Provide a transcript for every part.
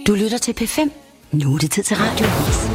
Du lytter til P5. Nu er det tid til radioavis.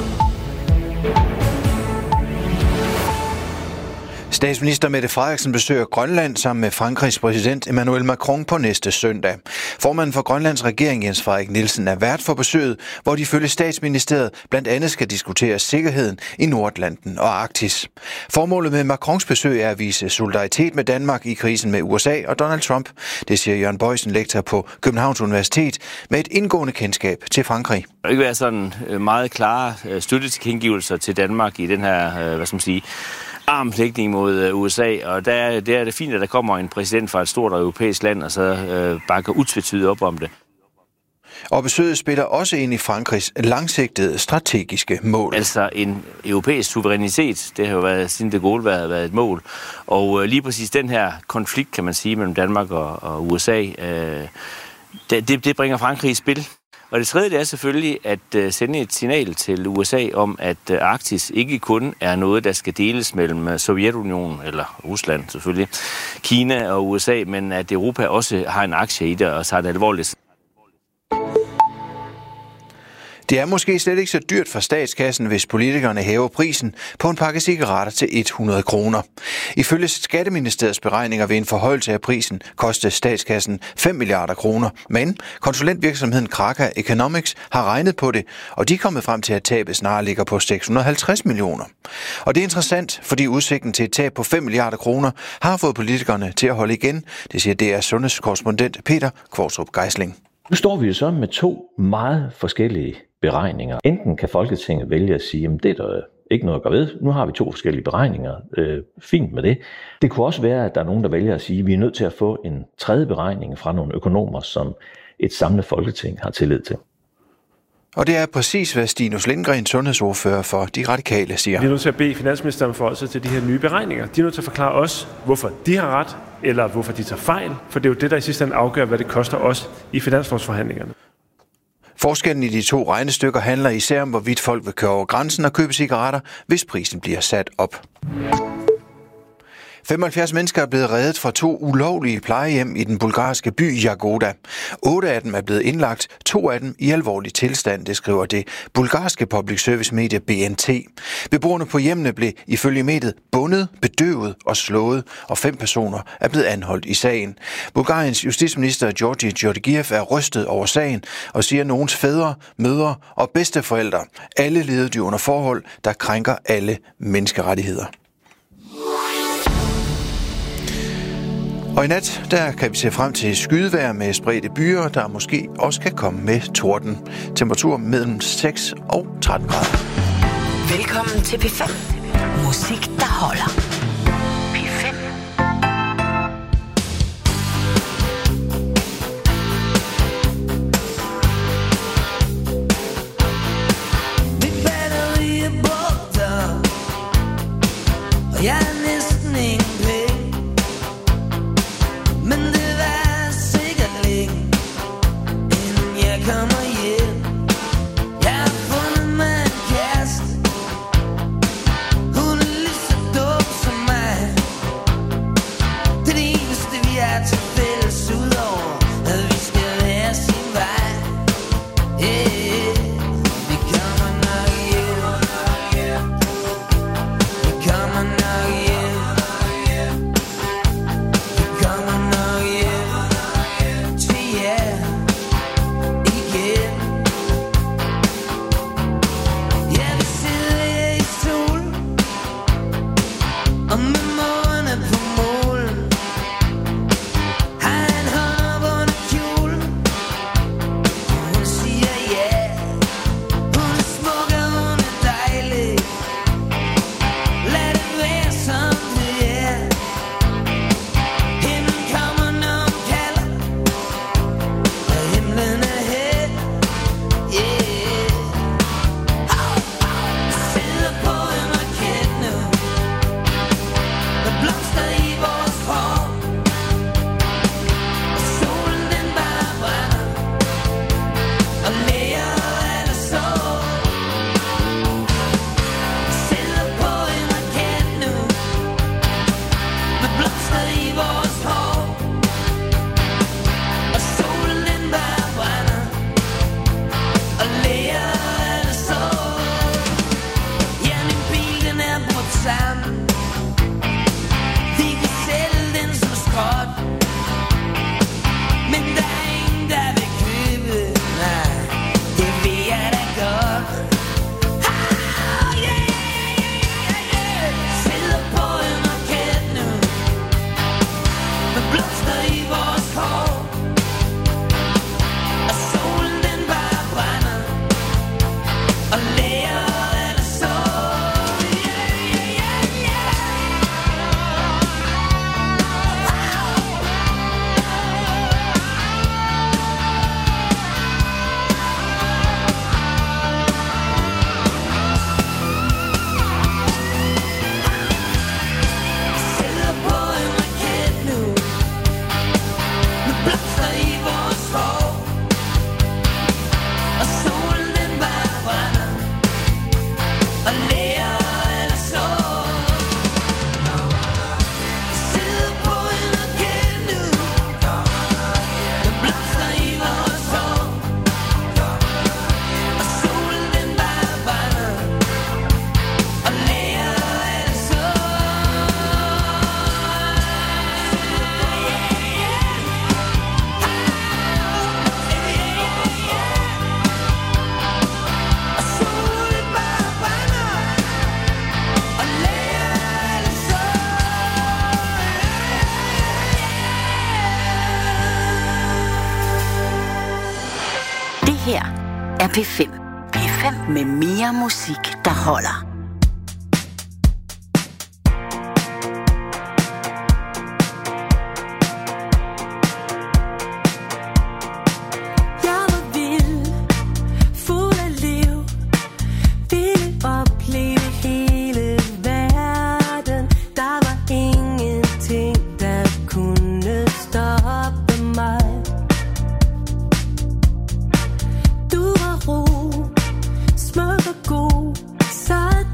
Statsminister Mette Frederiksen besøger Grønland sammen med Frankrigs præsident Emmanuel Macron på næste søndag. Formanden for Grønlands regering, Jens Frederik Nielsen, er vært for besøget, hvor de ifølge Statsministeriet blandt andet skal diskutere sikkerheden i Nordatlanten og Arktis. Formålet med Macrons besøg er at vise solidaritet med Danmark i krisen med USA og Donald Trump. Det siger Jørgen Boysen, lektor på Københavns Universitet, med et indgående kendskab til Frankrig. Der vil ikke være sådan meget klare støttetilkendegivelser til Danmark i den her, armlægning mod USA, og der er det fint, at der kommer en præsident fra et stort europæisk land, og så bakker utvetydigt op om det. Og besøget spiller også ind i Frankrigs langsigtede strategiske mål. Altså en europæisk suverænitet, det har jo været, siden det Gaulle været et mål. Og lige præcis den her konflikt, kan man sige, mellem Danmark og USA, det bringer Frankrig i spil. Og det tredje det er selvfølgelig at sende et signal til USA om, at Arktis ikke kun er noget, der skal deles mellem Sovjetunionen, eller Rusland selvfølgelig, Kina og USA, men at Europa også har en aktie i det og tager det alvorligt. Det er måske slet ikke så dyrt for statskassen, hvis politikerne hæver prisen på en pakke cigaretter til 100 kroner. Ifølge Skatteministeriets beregninger vil en forhøjelse af prisen koste statskassen 5 milliarder kroner. Men konsulentvirksomheden Kraka Economics har regnet på det, og de er kommet frem til, at tabet snarere ligger på 650 millioner. Og det er interessant, fordi udsigten til et tab på 5 milliarder kroner har fået politikerne til at holde igen. Det siger DR's sundhedskorrespondent Peter Kvartrup Geisling. Nu står vi jo så med to meget forskellige beregninger. Enten kan Folketinget vælge at sige, at det er der ikke noget at gøre ved. Nu har vi to forskellige beregninger. Fint med det. Det kunne også være, at der er nogen, der vælger at sige, at vi er nødt til at få en tredje beregning fra nogle økonomer, som et samlet Folketing har tillid til. Og det er præcis, hvad Stinus Lindgren, sundhedsordfører for De Radikale, siger. Vi er nødt til at bede finansministeren forholde sig til de her nye beregninger. De er nødt til at forklare os, hvorfor de har ret, eller hvorfor de tager fejl. For det er jo det, der i sidste ende afgør, hvad det koster os i finanslovsforhandlingerne. Forskellen i de to regnestykker handler især om, hvorvidt folk vil køre over grænsen og købe cigaretter, hvis prisen bliver sat op. 75 mennesker er blevet reddet fra 2 ulovlige plejehjem i den bulgarske by Jagoda. 8 af dem er blevet indlagt, 2 af dem i alvorlig tilstand, det skriver det bulgarske public service medie BNT. Beboerne på hjemmene blev ifølge mediet bundet, bedøvet og slået, og 5 personer er blevet anholdt i sagen. Bulgariens justitsminister Georgi Georgiev er rystet over sagen og siger, at nogens fædre, mødre og bedsteforældre alle levede de under forhold, der krænker alle menneskerettigheder. Og i nat, der kan vi se frem til skydevejr med spredte byer, der måske også kan komme med torden. Temperatur mellem 6 og 13 grader. Velkommen til P5. Musik, der holder. P5. Mit batteri er brugt op, og jeg er næsten ingen penge. Men det var sikkert længe, inden jeg kommer hjem. Jeg har fundet mig en kæreste. Hun er lige så dum som er P5. P5 med mere musik, der holder. Smuk og god, så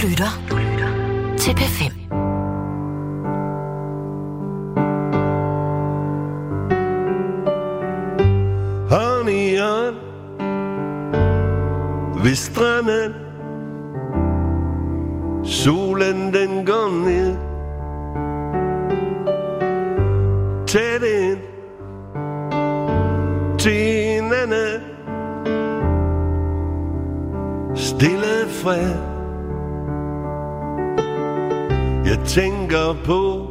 lytter til P5. Hånd ved stranden, solen den går ned, tæt ind til hinanden, stille fred. Jeg tænker på,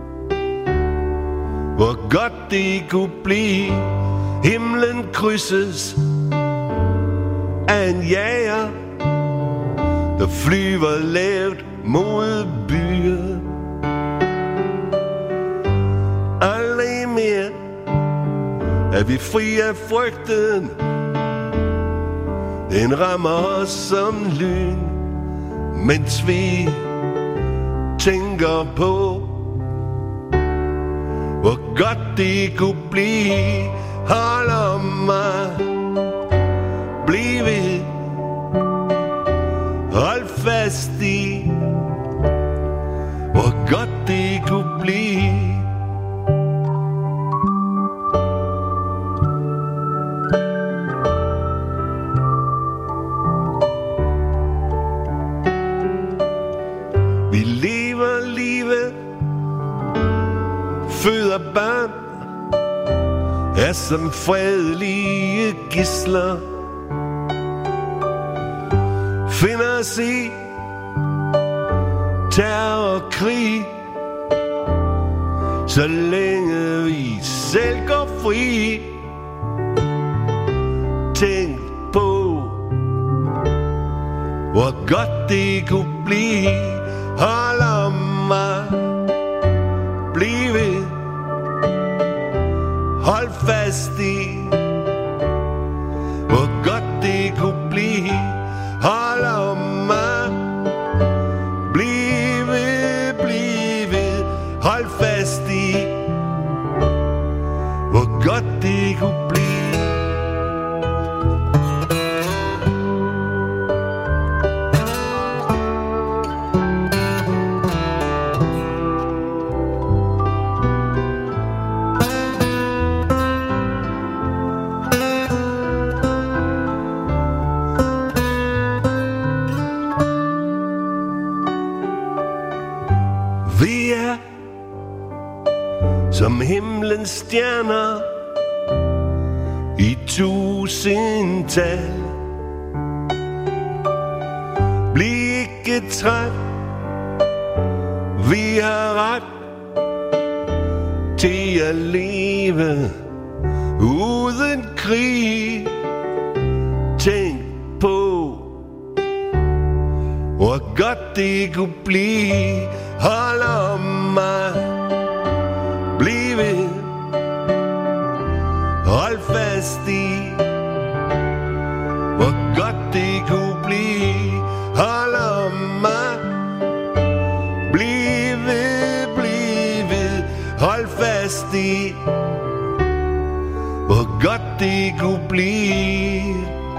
hvor godt det kunne blive. Himlen krydses af en jager, der flyver lavt mod byen. Aldrig mere er vi fri af frygten. Den rammer os som lyn, mens vi tænker på, hvor godt det kunne blive. Hold om mig, bliv ved, hold fast i, hvor godt det kunne blive. Vi lever livet, føder børn, er som fredelige gidsler, finder os i terror og krig, så længe vi selv går fri. Tænk på, hvor godt det kunne blive. Hold om mig, bliv ved, hold fast i, hvor godt det kunne blive. Hold om mig, bliv ved, hold fast i, hvor godt det kunne blive. Som himlens stjerner i tusindtal. Bliv ikke træt, vi har ret til at leve uden krig. Tænk på, hvor godt det kunne blive. Hold om mig, bliv ved, hold fast i, hvor godt det kunne blive. Hold om mig, bliv ved, hold fast i, hvor godt det kunne blive.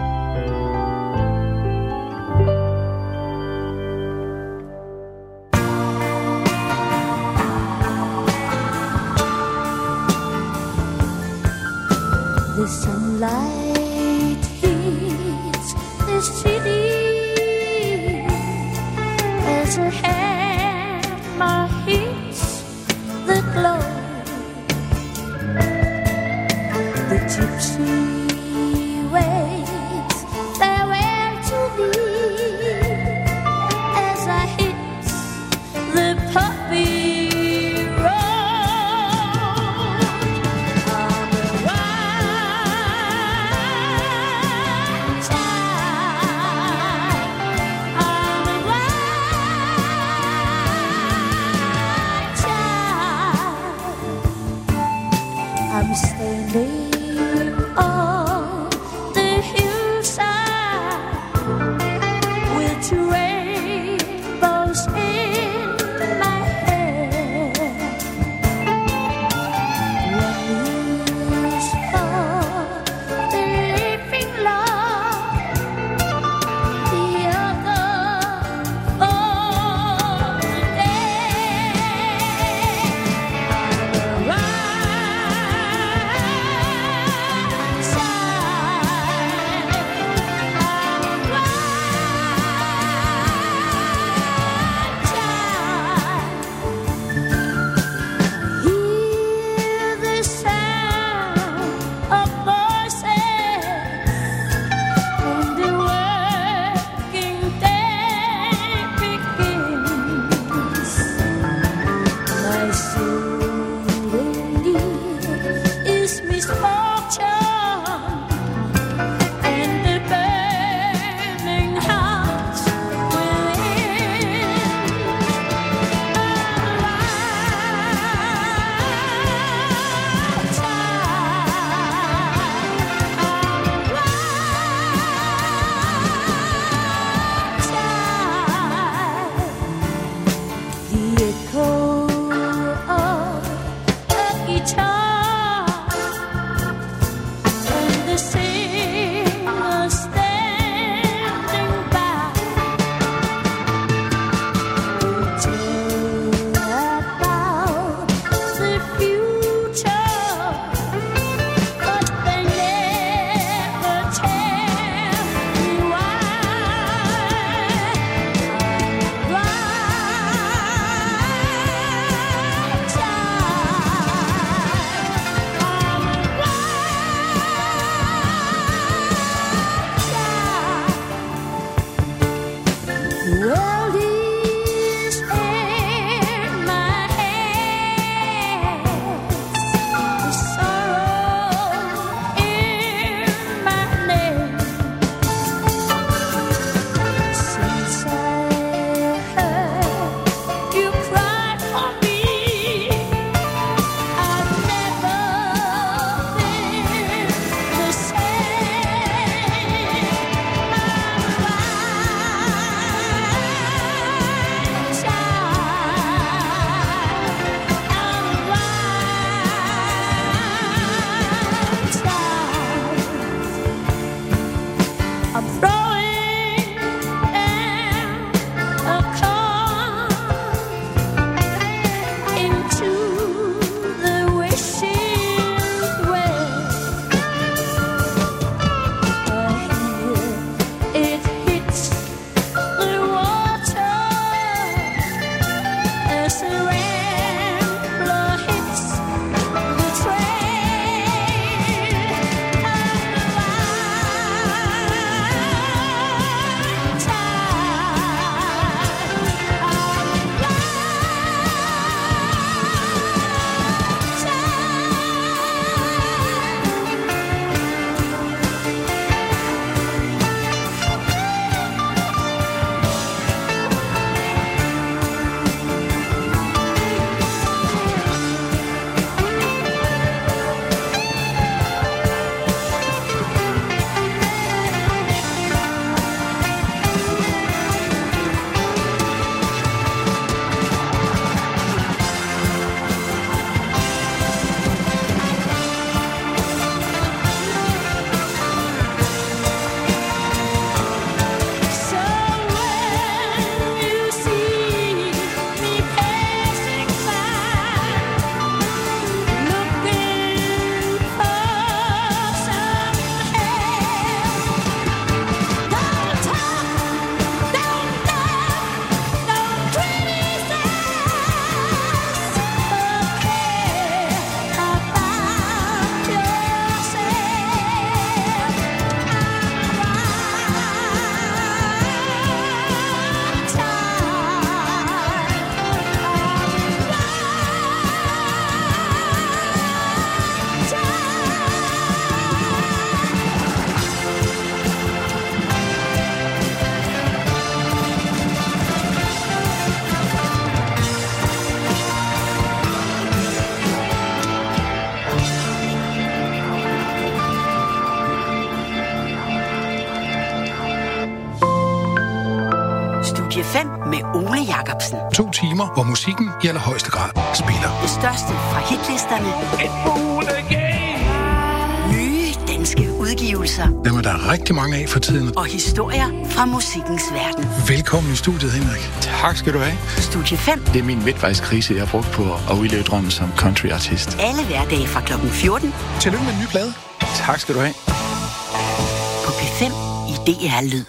The sunlight hits the city as a hammer hits the glow. The gypsy waves farewell to me as I hit the puppy. I'm a Studie 5 med Ole Jacobsen. 2 timer, hvor musikken i allerhøjeste grad spiller. Det største fra hitlisterne. Nye danske udgivelser. Dem er der rigtig mange af for tiden. Og historier fra musikkens verden. Velkommen i studiet, Henrik. Tak skal du have. Studie 5. Det er min midtvejskrise, jeg har brugt på at udleve drømmen som countryartist. Alle hverdage fra kl. 14. Tillykke med den nye plade. Tak skal du have. På P5 i DR Lyd.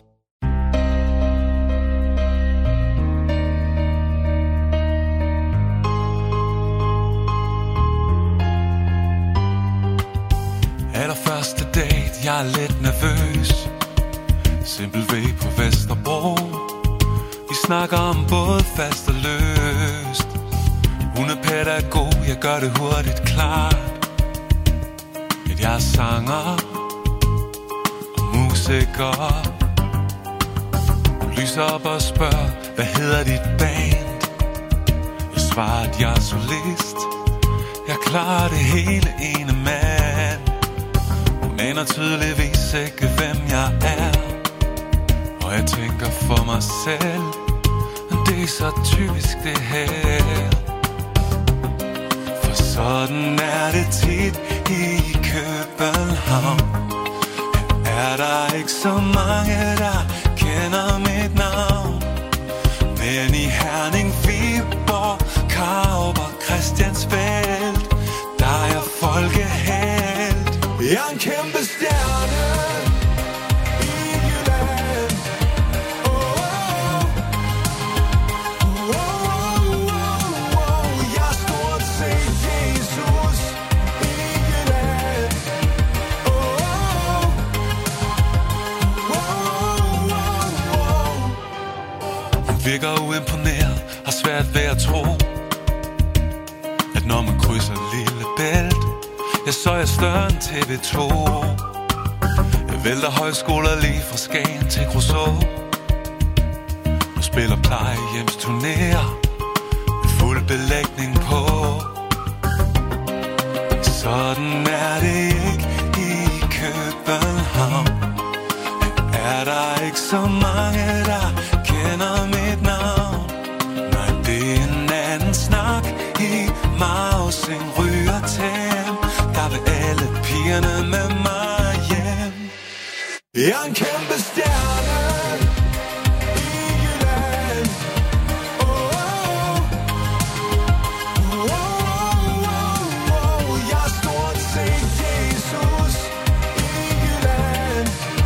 Allerførste date, jeg er lidt nervøs. Simpel V på Vesterbro. Vi snakker om både fast og løst. Hun er pædagog, jeg gør det hurtigt klart, at jeg er sanger og musiker. Hun lyser op og spørger, hvad hedder dit band? Jeg svarer, at jeg er solist. Jeg klarer det hele ene mand. Hun aner tydeligvis ikke, hvem jeg er, og jeg tænker for mig selv, men det er så typisk det her. For sådan er det tit i København. Er der ikke så mange, der kender mit navn, men i Herning, Viborg, Karup og Christiansfeld, der er jeg folkehelt. Jeg er en kæmpe stjerne i Jylland. Jeg er stort set Jesus i Jylland. Hun virker uimponeret, har svært ved at tro, at når man krydser Lillebælt, ja, så er jeg større end TV2. Jeg vælter højskoler lige fra Skagen til Kruså. Nu spiller plejehjemsturnéer med fuld belægning på. Sådan er det ikke i København. Er der ikke så mange, der kender mit navn? Nej, det er en anden snak i Mausing, Ryger Tem. Der vil alle pigerne med mig hjem. Jeg er en kæmpe stjerne i Jylland. Jeg er stort set Jesus i Jylland.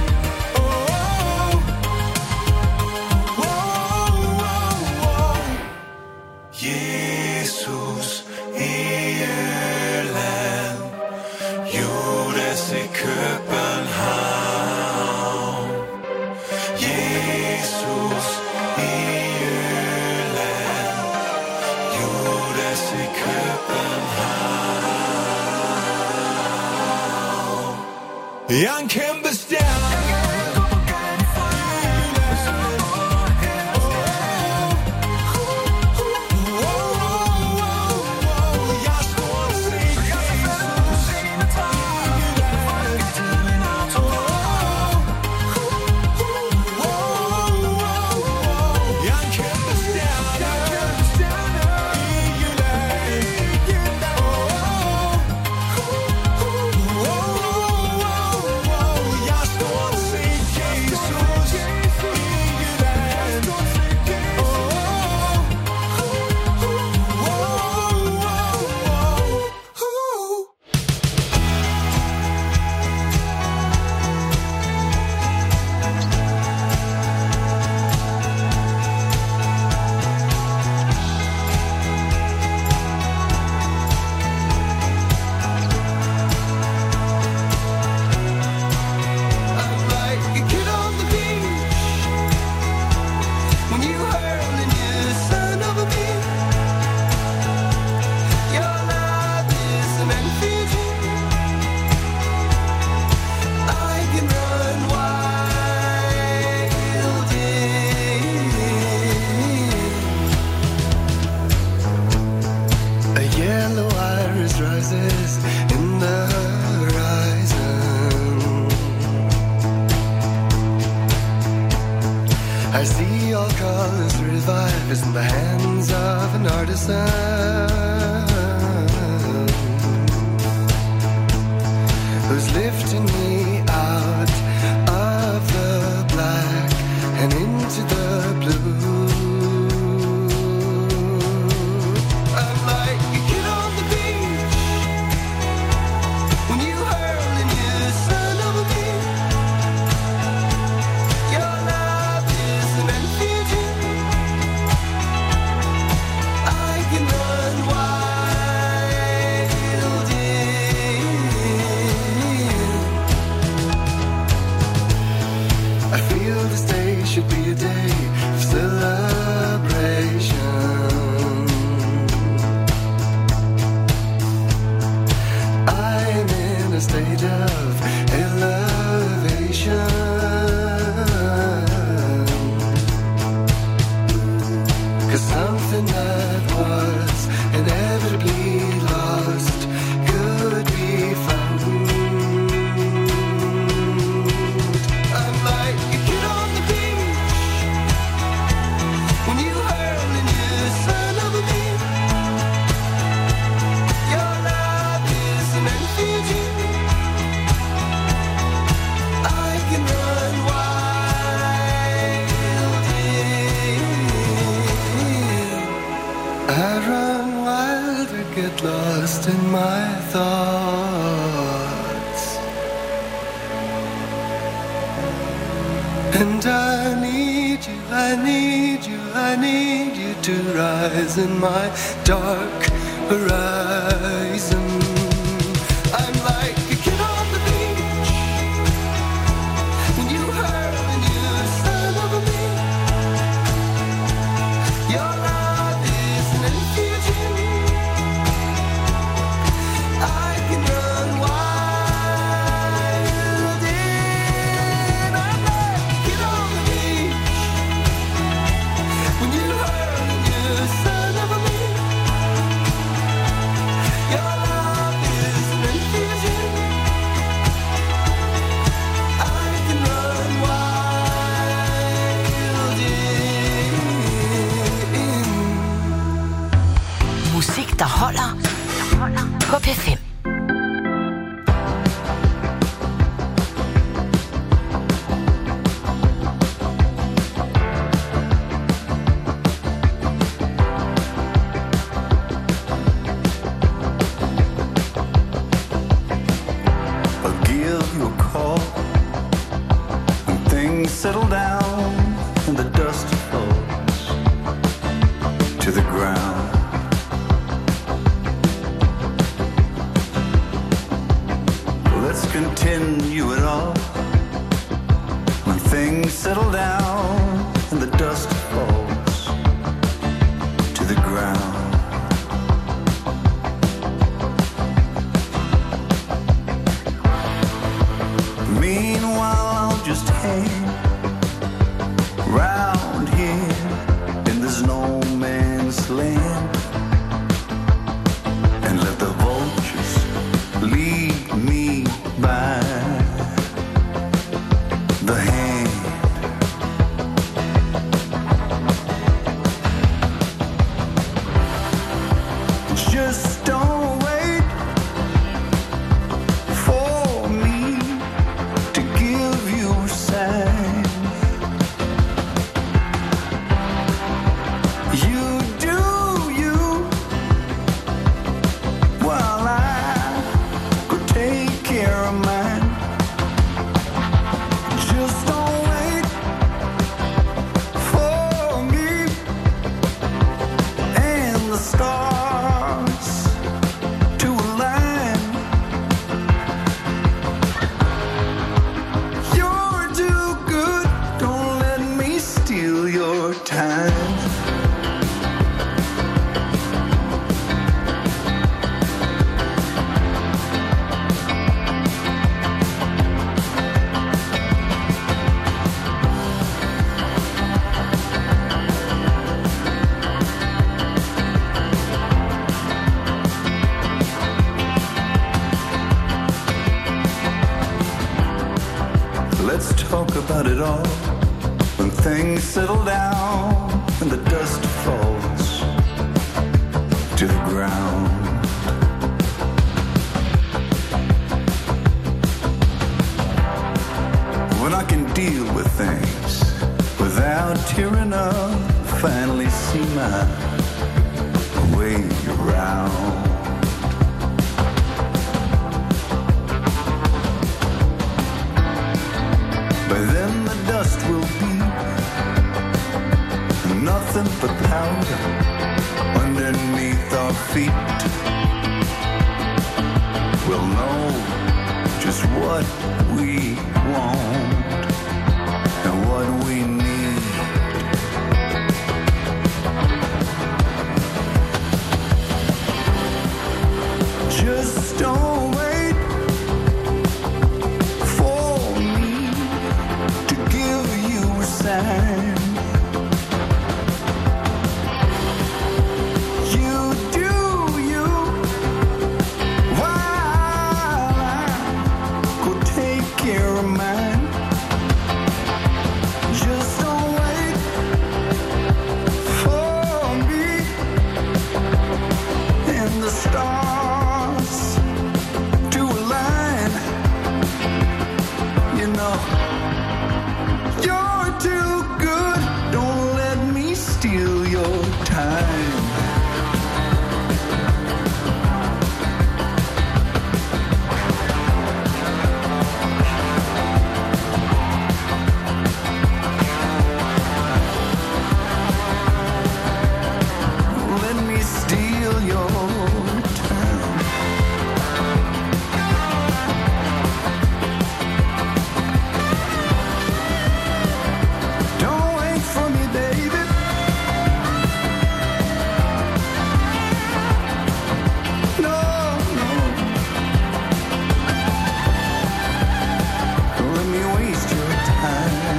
Jesus i Jylland. Judas i København. Jesus i Jylland. Judas i København. Jeg er en kæmpe stjerne. I see your colors revive is in the hands of an artisan who's lifting me out of the black and into the blue. I'm like a kid on the beach when you hurl and you son of a bitch. Your love is an infusion. I can run wild in. I feel this day should be a day of celebration. I'm in a state of elevation. 'Cause something that was inevitably lost could be found. I'm like a kid on the beach when you hurl and you son of a bitch. Your love is an infusion. I can run wild in. I run wild, I get lost in my thoughts. And I need you, I need you, I need you to rise in my dark horizon. I'm like a kid on the beach when you hurl and you son of a bitch. Your love is an infusion. I can run wild in. I'm like a kid on the beach when you hurl and you son of a bitch. Your love is an infusion. I can run wild in. Musik, der holder på P5. I'll give you a call when things settle down and the dust falls to the ground. Let's continue it all when things settle down and the dust falls to the ground. Meanwhile, I'll just hang round here in this no man's land and let the vultures lead me by the hand. Just don't wait for me to give you a sign. You do you while I go take care of mine. Just don't wait for me and the stars to align. You're too good, don't let me steal your time. Let's talk about it all when things settle down and the dust falls to the ground. When I can deal with things without tearing up, finally see my way around. By then the dust will be nothing but powder underneath our feet. We'll know just what we want and what we need. Just don't wait for me to give you a sign. You do you while I go take care of mine. Just don't wait for me and the stars to align. You know, you're too good. Don't let me steal your time. Let me steal your time. Don't wait for me, baby. No, no. Don't let me waste your time.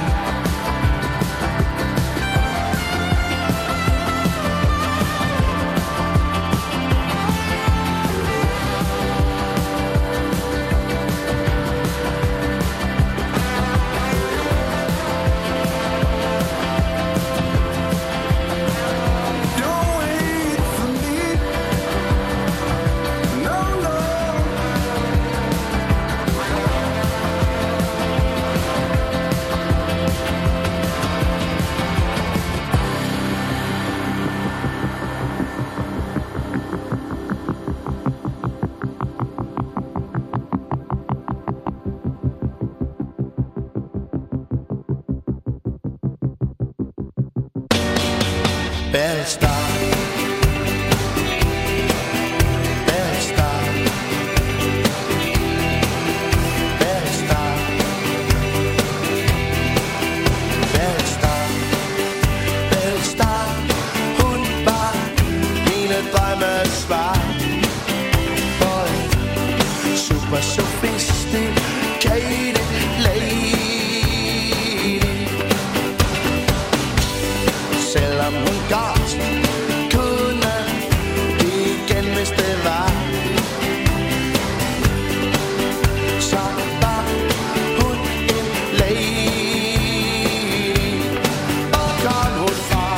Don't wait for me. No, no. Better stop. Better stop. Better stop. Better stop. Better stop. Hun var mine drømmes svar på en super sophisticated lady. Selvom hun godt kunne igen, hvis det var, så var hun en lady. Og kom hun fra,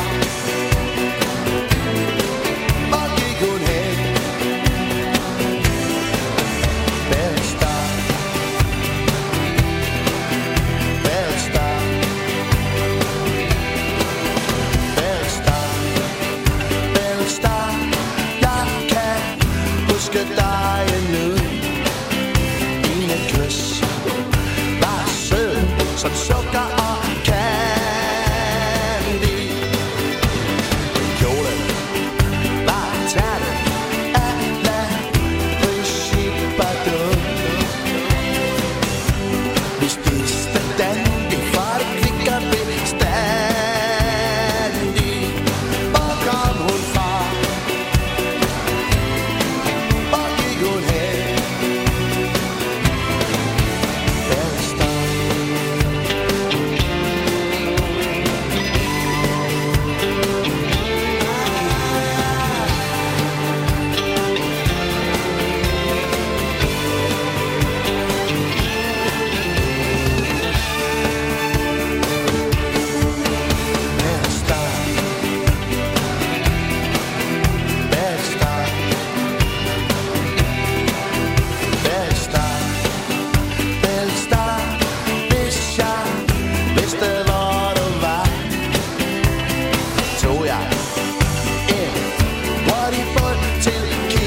hvor gik hun hen? Better stop. Better stop. Better stop. Better stop. Jeg kan huske dig endnu. Dine kys var sød som sukker og candy. Kjolen var tærnet af Brigitte Bardot. Vi spiste dandy for det klikker bestandig. Hvor kom hun fra? Hvor gik hun hen? Better stop. sted, hvor du var, tog jeg en hurtig båd til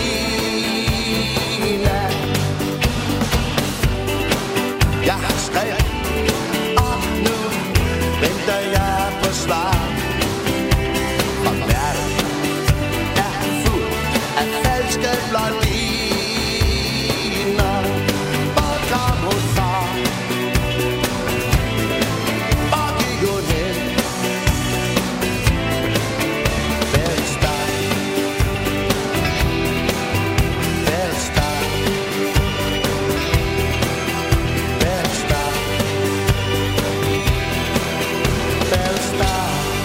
Kina. Jeg har skrevet, og nu venter jeg på svar. For verden er fuld af falske blondiner. Hvor kom hun fra? Hvor gik hun hen? Velstand, velstand, velstand, velstand.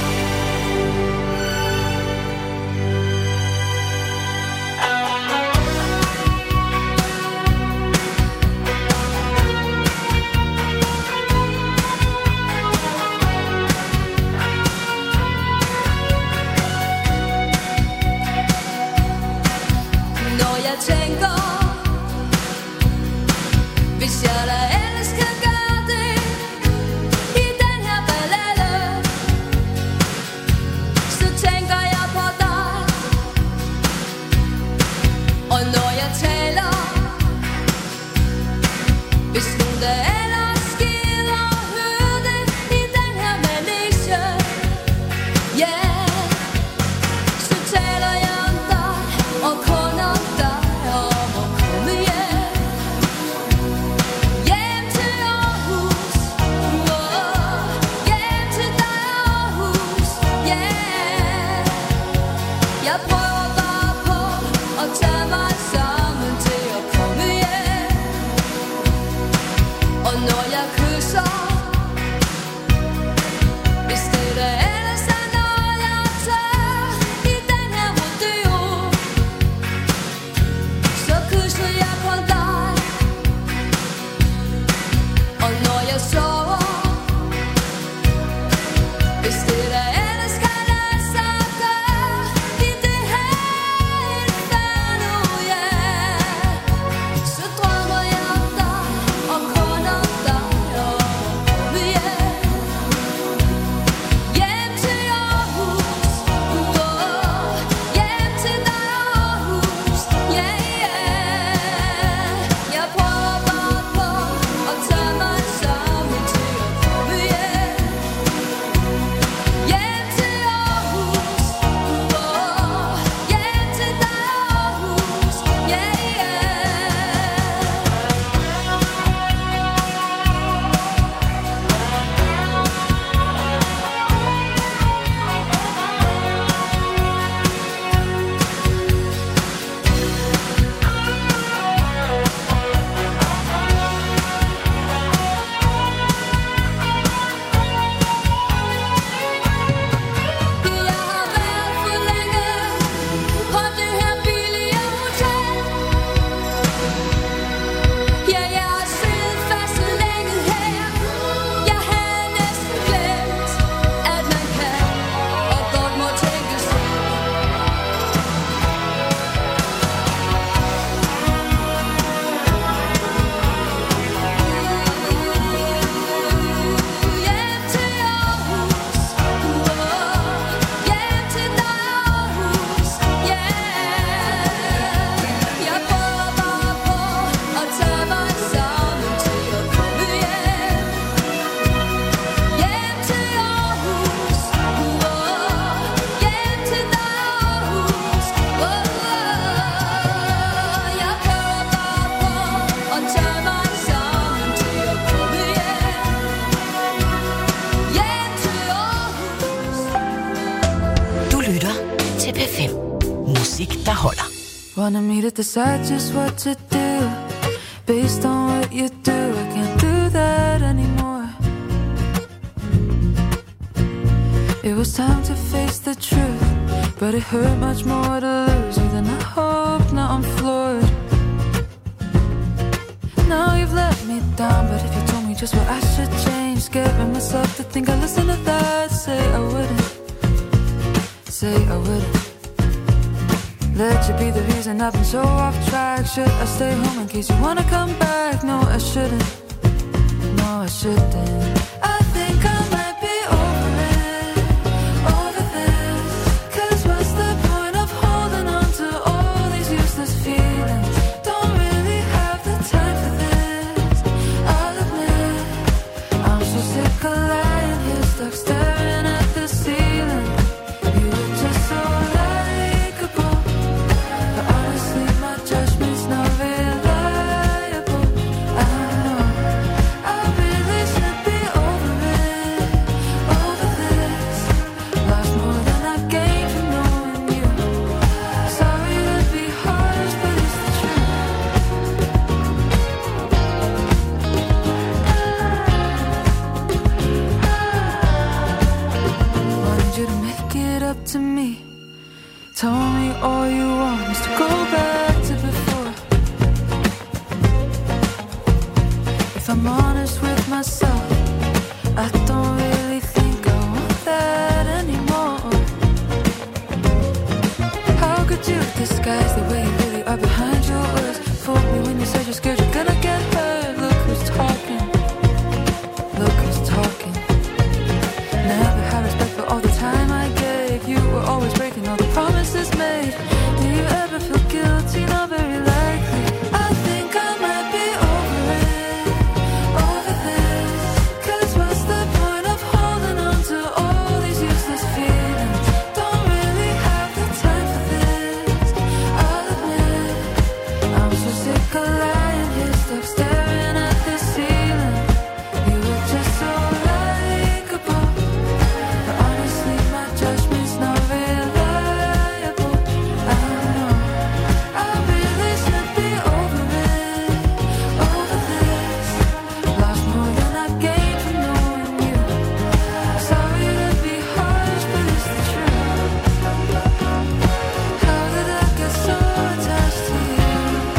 Når jeg tænker, hvis jeg da ellers kan gøre det i den her ballade, så tænker jeg på dig. Og når jeg taler, hvis nogen der ellers gider høre det i den her manege, yeah, så taler jeg om dig og kun om dig, om at komme hjem. Hjem til Aarhus, hjem til dig Aarhus, yeah. Jeg prøver bare på at tage mig sammen til at komme hjem. Og når jeg kysser, hvis det der ellers er noget jeg tager i den her rodeo, så kysser jeg på dig. Og når jeg sover, hvis det der ellers kan lade sig gøre i det her inferno, yeah, så drømmer jeg om dig og kun om dig, og komme hjem. Hjem til Aarhus, hjem til dig Aarhus, yeah, yeah. Jeg prøver bare på at tage mig sammen til at komme hjem. Hjem til Aarhus, hjem til dig Aarhus, yeah, jeg har været for længe på det her billige hotel. Ja, jeg har siddet fast så længe her. Jeg havde næsten glemt, at man kan og godt må tænke selv. Hjem til Aarhus, hjem til dig Aarhus, yeah. Jeg prøver bare på at tage mig sammen til at komme hjem. Hjem til Aarhus, hjem til dig Aarhus, jeg prøver bare på at tage mig sammen til at komme hjem. Hjem til Aarhus. Du lytter til P5. Musik, der holder. Wanted me to decide just what to do based on what you do. I can't do that anymore. It was time to face the truth, but it hurt much more to lose you than I hoped. Now I'm floored. Now you've let me down, but if you told me just what I should change, scaring myself to think I'd listen to that. Say I wouldn't, say I wouldn't. Let you be the reason I've been so off track. Should I stay home in case you wanna come back? No, I shouldn't. No, I shouldn't. I think I'm to me. Told me all you want is to go back to before. If I'm honest with myself, I don't really think I want that anymore. How could you disguise the way you really are behind your words? Fool me when you said you're scared you're gonna get hurt. Look who's talking. Look who's talking. Never had respect for all the time I gave. You were always breaking all the promises made. Do you ever feel guilty? Not very likely. I think I might be over it, over this. 'Cause what's the point of holding on to all these useless feelings? Don't really have the time for this, I'll admit. I'm so sick of lying here, stuck staring at the ceiling. You were just so likable, but honestly my judgment's not reliable. I know I really should be over it, over this. Lost more than I gained from knowing you. Sorry to be harsh, but it's the truth. How did I get so attached to you?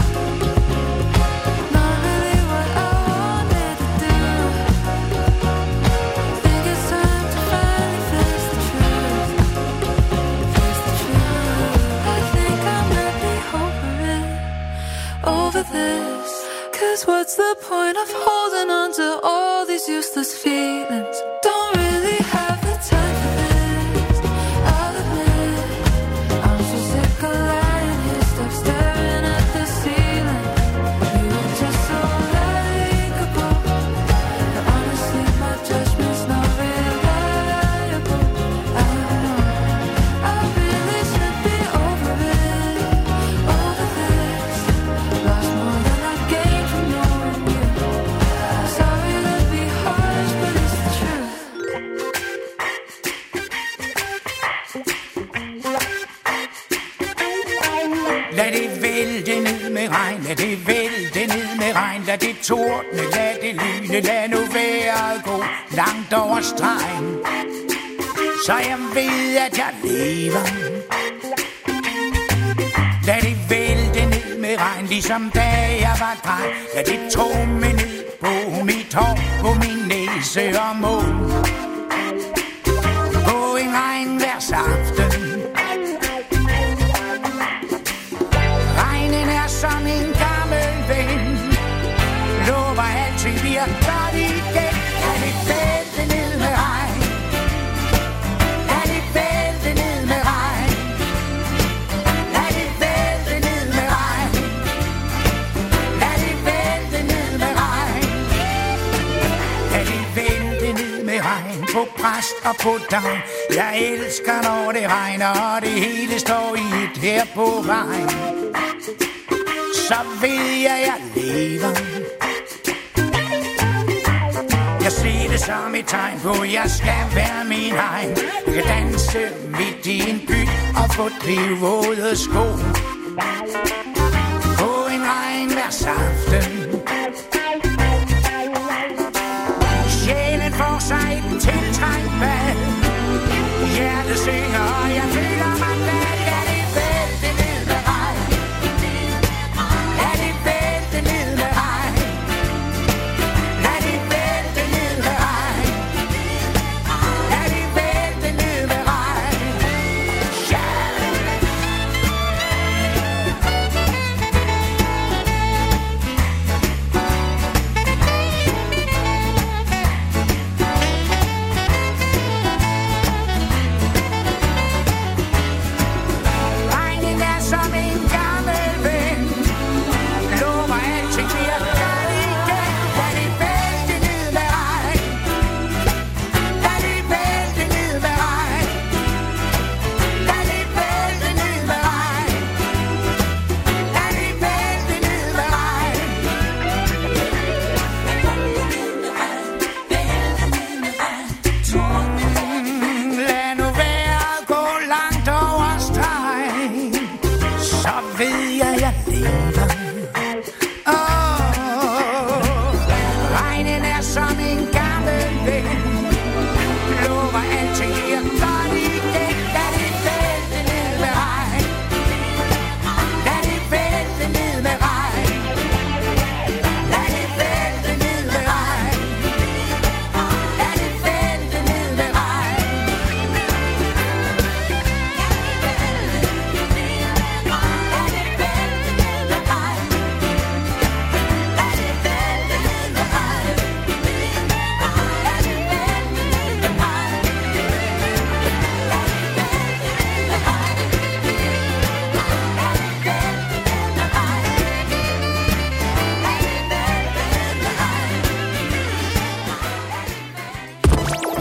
Not really what I wanted to do. Think it's time to finally face the truth. Face the truth. I think I might be over it, over this. 'Cause what's the point of holding on to all these useless feelings? Don't really have the time for this, I'll admit. I'm so sick of lying here, stuck staring at the ceiling. You were just so likable, but honestly my judgment's not reliable. I know I really should be over it, over this. Lost more than I gained from knowing you. Sorry to be harsh, but it's the truth. Lad det vælte ned med regn, lad det vælte ned med regn. Lad det tordne, lad det lyne, lad nu vejret gå langt over stregen. Så jeg ved, at jeg lever. Lad det vælte ned med regn, ligesom da jeg var dreng. Lad det trumme ned på mit hår, på min næse og mund. På en regnværsaften. Regnen er som en gammel ven. Lover alting bliver godt igen. Lad det vælte ned med regn. Lad det vælte ned med regn. Lad det vælte ned med regn. Lad det vælte ned med regn. Lad det vælte ned med regn. På præst og på dagn. Jeg elsker når det regner, og det hele står i et her på vejen. Så ved jeg lever. Jeg ser det som et tegn på, at jeg skal være min egen. Jeg kan danse midt i en by og få drivvåde sko. På en regnværsaften. Sjælen får sig et tiltrængt bad. Hjertet synger, og jeg føler mig glad. Ja, det vælte ned med regn. Ja, det vælte ned med regn. Lad det vælte ned med regn. Ja, det vælte ned med regn. Ja.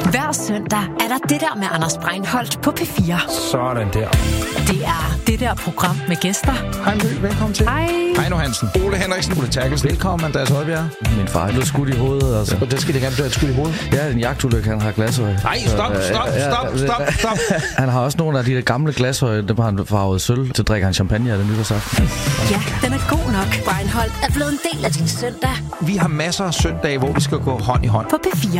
Hver søndag er der det der med Anders Breinholt på P4. Sådan der. Det er det der program med gæster. Hej Mø, velkommen til. Hej. Heino Hansen. Ole Henriksen. Ole Terkels. Velkommen, Andreas Højbjerg. Min far er blevet skudt i hovedet. Altså. Det skal det gerne blive skudt i hovedet. Ja, en jagtulykke, han har glasøje. Nej, stop. Han har også nogle af de der gamle glasøje, dem har han farvet sølv, til drikker han champagne af det nytårsaften. Ja, den er god nok. Breinholt er blevet en del af din søndag. Vi har masser af søndage, hvor vi skal gå hånd i hånd. På P4.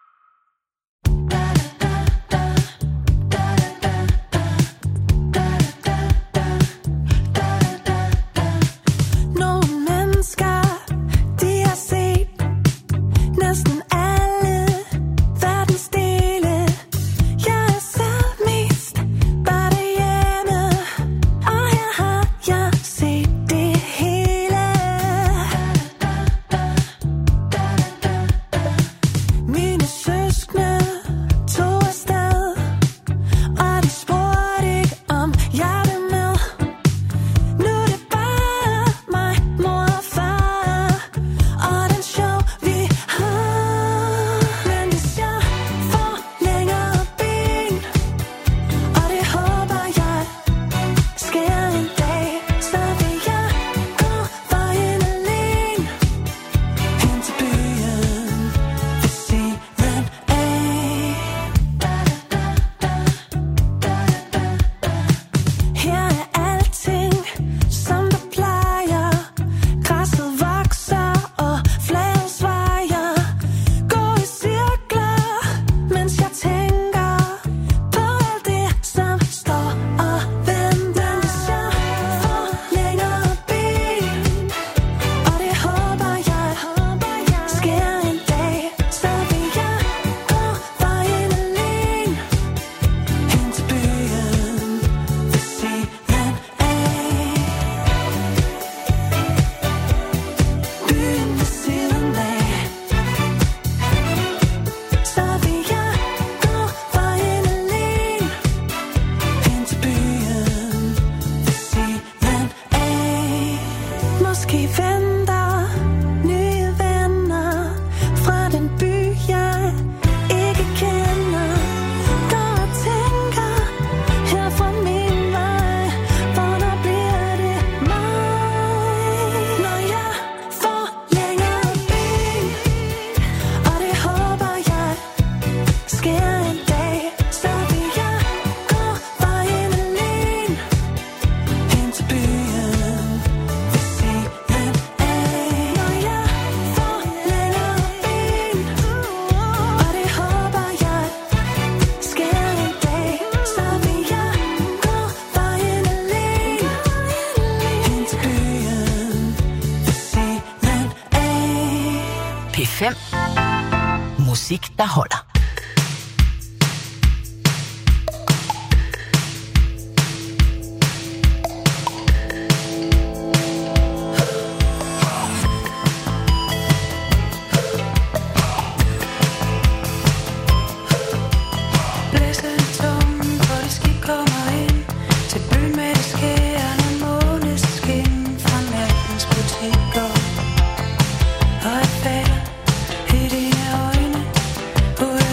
P5. Musik, der holder. I falder i dine øjne,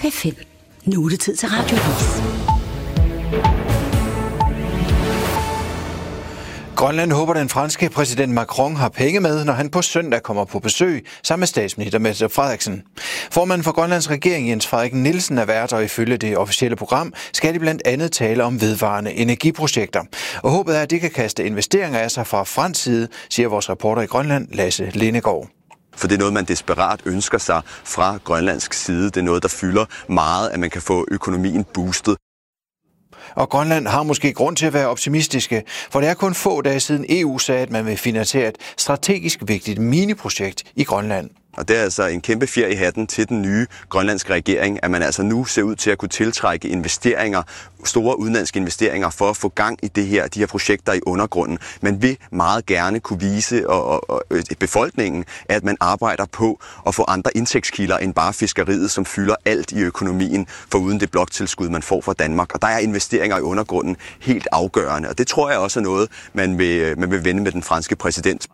på P5. Nu er det tid til Radioavis. Grønland håber, den franske præsident Macron har penge med, når han på søndag kommer på besøg sammen med statsminister Mette Frederiksen. Formanden for Grønlands regering, Jens Frederik Nielsen, er vært, og ifølge det officielle program skal de blandt andet tale om vedvarende energiprojekter. Og håbet er, at de kan kaste investeringer af sig fra fransk side, siger vores reporter i Grønland, Lasse Lindegaard. For det er noget, man desperat ønsker sig fra grønlandsk side. Det er noget, der fylder meget, at man kan få økonomien boostet. Og Grønland har måske grund til at være optimistiske, for det er kun få dage siden EU sagde, at man vil finansiere et strategisk vigtigt miniprojekt i Grønland. Og det er altså en kæmpe fjer i hatten til den nye grønlandske regering, at man altså nu ser ud til at kunne tiltrække investeringer, store udenlandske investeringer for at få gang i de her projekter i undergrunden. Man vil meget gerne kunne vise befolkningen, at man arbejder på at få andre indtægtskilder end bare fiskeriet, som fylder alt i økonomien, foruden det bloktilskud, man får fra Danmark. Og der er investeringer i undergrunden helt afgørende, og det tror jeg også er noget, man vil vende med den franske præsident.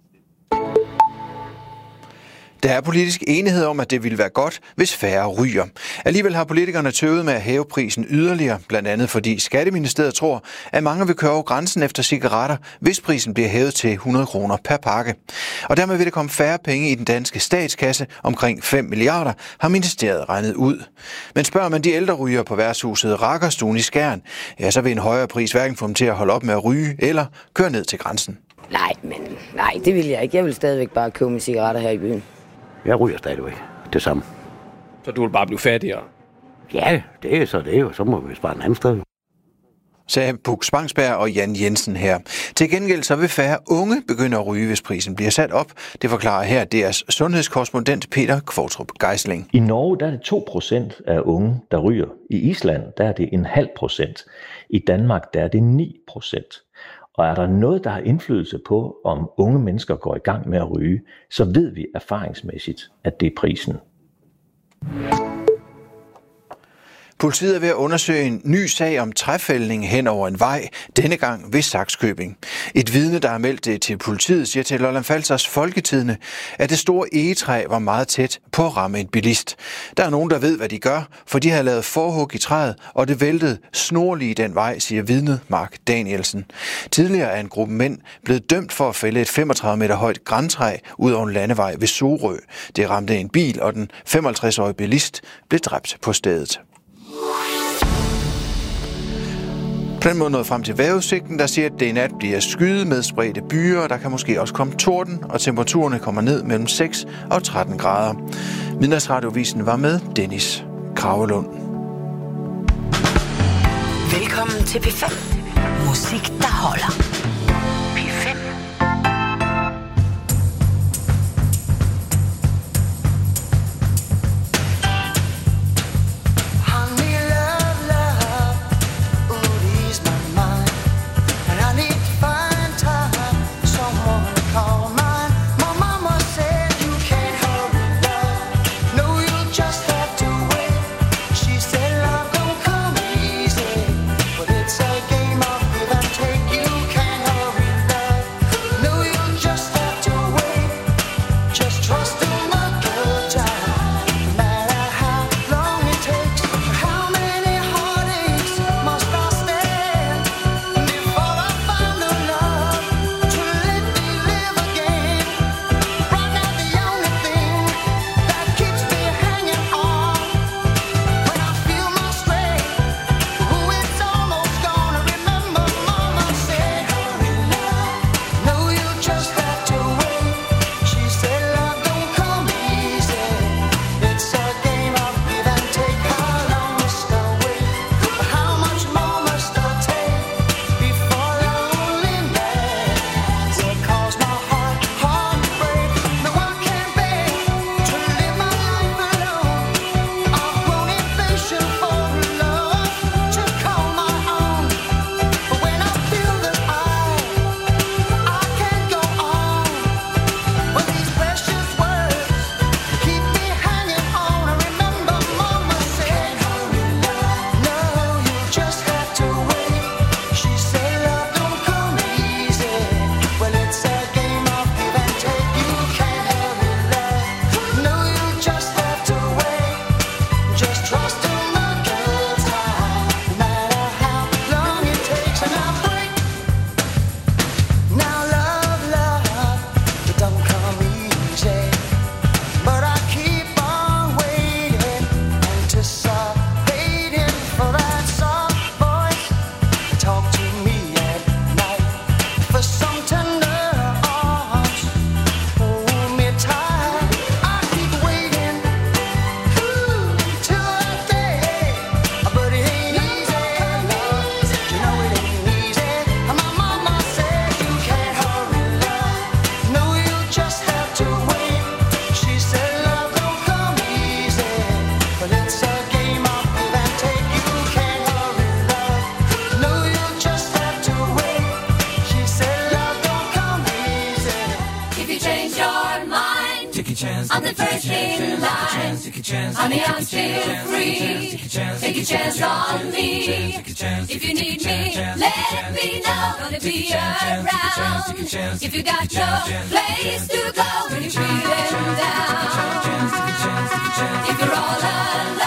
Der er politisk enighed om, at det ville være godt, hvis færre ryger. Alligevel har politikerne tøvet med at hæve prisen yderligere, blandt andet fordi Skatteministeriet tror, at mange vil køre over grænsen efter cigaretter, hvis prisen bliver hævet til 100 kroner per pakke. Og dermed vil det komme færre penge i den danske statskasse, omkring 5 milliarder, har ministeriet regnet ud. Men spørger man de ældre ryger på værtshuset Rakkerstuen i Skjern, ja, så vil en højere pris hverken få dem til at holde op med at ryge eller køre ned til grænsen. Nej, det vil jeg ikke. Jeg vil stadigvæk bare købe mine cigaretter her i byen. Jeg ryger stadigvæk det samme. Så du vil bare blive fattigere? Ja, det er så det jo. Så må vi spare en anden sted. Sagde Puk Spangsberg og Jan Jensen her. Til gengæld så vil færre unge begynde at ryge, hvis prisen bliver sat op. Det forklarer her DR's sundhedskorrespondent Peter Kvartrup Geisling. I Norge der er det 2% af unge, der ryger. I Island der er det 0,5%. I Danmark der er det 9%. Og er der noget, der har indflydelse på, om unge mennesker går i gang med at ryge, så ved vi erfaringsmæssigt, at det er prisen. Politiet er ved at undersøge en ny sag om træfældning hen over en vej, denne gang ved Sakskøbing. Et vidne, der har meldt det til politiet, siger til Lolland-Falsters Folketidende, at det store egetræ var meget tæt på at ramme en bilist. Der er nogen, der ved, hvad de gør, for de har lavet forhug i træet, og det væltede snorlige den vej, siger vidnet Mark Danielsen. Tidligere er en gruppe mænd blevet dømt for at fælde et 35 meter højt grantræ ud over en landevej ved Sorø. Det ramte en bil, og den 55-årige bilist blev dræbt på stedet. På den måde nåede frem til vejrudsigten, der siger, at det i nat bliver skyet med spredte byer, og der kan måske også komme torden, og temperaturerne kommer ned mellem 6 og 13 grader. Midnatsradiovisen var med Dennis Kravelund. Velkommen til P5. Musik, der holder. P5. You can your mind. Take a chance. I'm the first in line. Honey, I'm still free. Take a chance on me. If you need me, let me know. Gonna be around. If you got no place to go when you're feeling down. If you're all alone.